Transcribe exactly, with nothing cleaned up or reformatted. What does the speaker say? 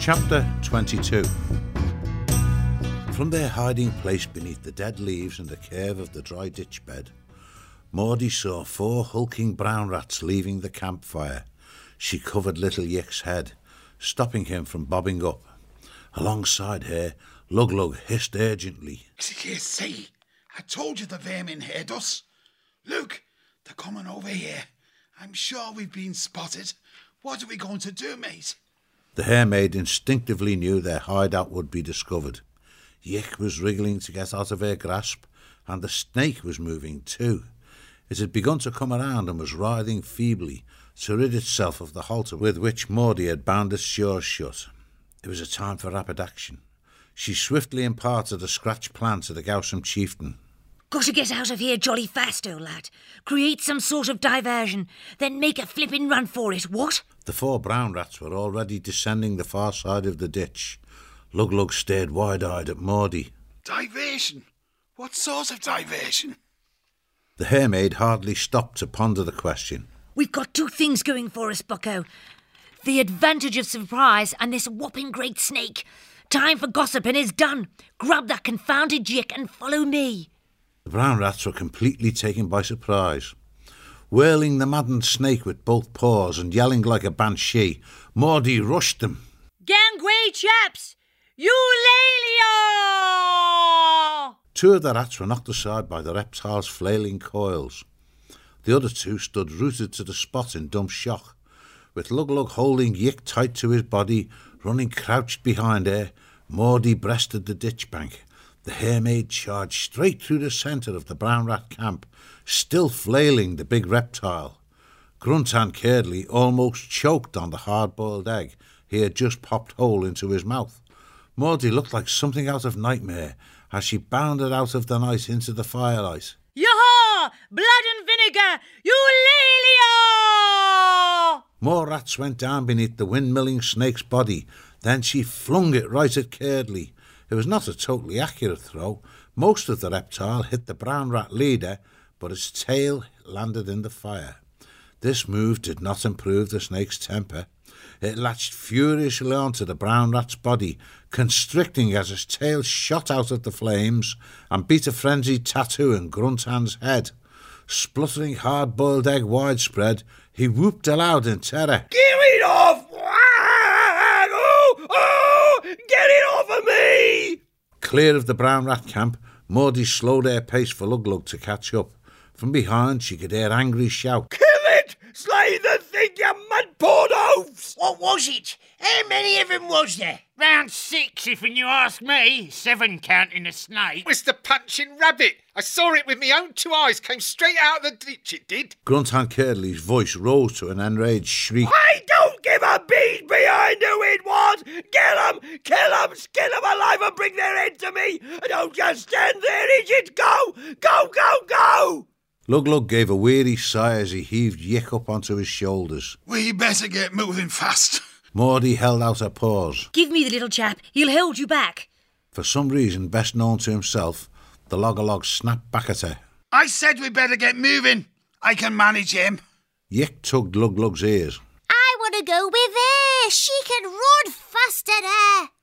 Chapter twenty-two. From their hiding place beneath the dead leaves in the curve of the dry ditch bed, Maudie saw four hulking brown rats leaving the campfire. She covered little Yick's head, stopping him from bobbing up. Alongside her, Lug Lug hissed urgently. You see, I told you the vermin heard us. Look, they're coming over here. I'm sure we've been spotted. What are we going to do, mate? The Hairmaid instinctively knew their hideout would be discovered. Yick was wriggling to get out of her grasp, and the snake was moving too. It had begun to come around and was writhing feebly to rid itself of the halter with which Maudie had bound its jaws shut. It was a time for rapid action. She swiftly imparted a scratch plan to the Gowsome chieftain. Gotta get out of here jolly fast, old lad. Create some sort of diversion, then make a flipping run for it, what? The four brown rats were already descending the far side of the ditch. Lug Lug stared wide-eyed at Maudie. Diversion? What sort of diversion? The Hairmaid hardly stopped to ponder the question. We've got two things going for us, bucko. The advantage of surprise and this whopping great snake. Time for gossiping is done. Grab that confounded Yick and follow me. The brown rats were completely taken by surprise. Whirling the maddened snake with both paws and yelling like a banshee, Maudie rushed them. Gangway chaps! Eulalia! Two of the rats were knocked aside by the reptile's flailing coils. The other two stood rooted to the spot in dumb shock, with Lug Lug holding Yick tight to his body, running crouched behind her. Maudie breasted the ditch bank. The Hairmaid charged straight through the centre of the brown rat camp, still flailing the big reptile. Gruntan Curdley almost choked on the hard-boiled egg he had just popped whole into his mouth. Maudie looked like something out of Nightmare as she bounded out of the night into the firelight. Yaha! Blood and vinegar! Eulalia! More rats went down beneath the windmilling snake's body. Then she flung it right at Curdley. It was not a totally accurate throw. Most of the reptile hit the brown rat leader, but its tail landed in the fire. This move did not improve the snake's temper. It latched furiously onto the brown rat's body, constricting as its tail shot out of the flames and beat a frenzied tattoo in Gruntan's head. Spluttering hard-boiled egg widespread, he whooped aloud in terror. Get it off! Oh, oh, get it off of me! Clear of the brown rat camp, Maudie slowed her pace for Lug Lug to catch up. From behind, she could hear angry shout. Kill it! Slay the thing, you mud-poured oafs! What was it? How many of them was there? Round six, if you ask me. Seven counting the snake. It was the punching rabbit. I saw it with my own two eyes. Came straight out of the ditch, it did. Gruntan Curdley's voice rose to an enraged shriek. I don't give a beat behind who it was! Kill 'em! Kill 'em! Skin 'em alive and bring their head to me! Don't just stand there, idiot! Go! Go, go, go! Lug Lug gave a weary sigh as he heaved Yick up onto his shoulders. We better get moving fast. Maudie held out her paws. Give me the little chap. He'll hold you back. For some reason best known to himself, the Loggerlog snapped back at her. I said we better get moving. I can manage him. Yick tugged Lug Lug's ears. I want to go with her. She can run faster there.